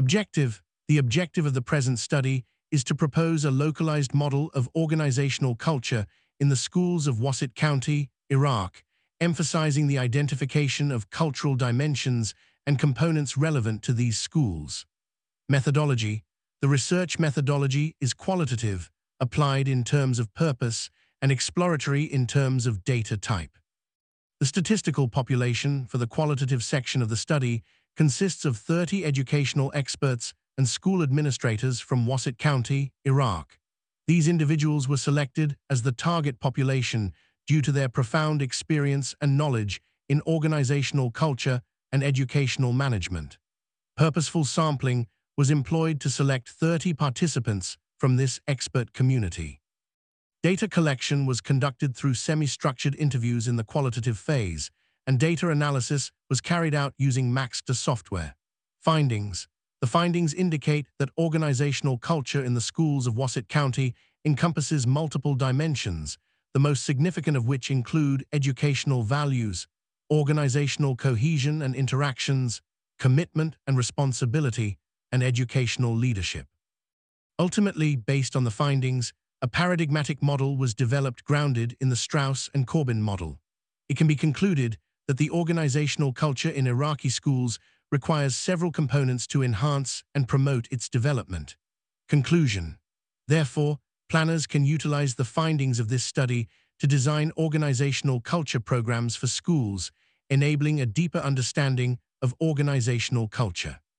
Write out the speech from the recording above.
The objective of the present study is to propose a localized model of organizational culture in the schools of Wasit County, Iraq, emphasizing the identification of cultural dimensions and components relevant to these schools. Methodology. The research methodology is qualitative, applied in terms of purpose, and exploratory in terms of data type. The statistical population for the qualitative section of the study consists of 30 educational experts and school administrators from Wasit County, Iraq. These individuals were selected as the target population due to their profound experience and knowledge in organizational culture and educational management. Purposeful sampling was employed to select 30 participants from this expert community. Data collection was conducted through semi-structured interviews in the qualitative phase, and data analysis was carried out using Maxter software. Findings. The findings indicate that organizational culture in the schools of Wasit County encompasses multiple dimensions, the most significant of which include educational values, organizational cohesion and interactions, commitment and responsibility, and educational leadership. Ultimately, based on the findings, a paradigmatic model was developed grounded in the Strauss and Corbin model. It can be concluded that the organizational culture in Iraqi schools requires several components to enhance and promote its development. Conclusion. Therefore, planners can utilize the findings of this study to design organizational culture programs for schools, enabling a deeper understanding of organizational culture.